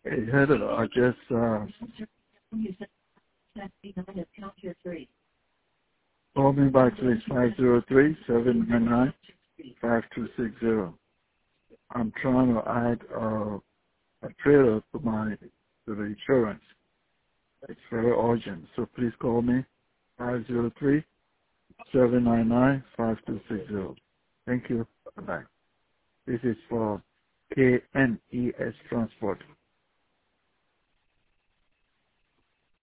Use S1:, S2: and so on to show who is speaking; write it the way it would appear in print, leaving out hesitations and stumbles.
S1: Hey, Heather, I just call me back, please, 503-799-5260. I'm trying to add a trailer to the insurance. It's very urgent, so please call me, 503-799-5260. Thank you. Bye-bye. This is for KNES Transport.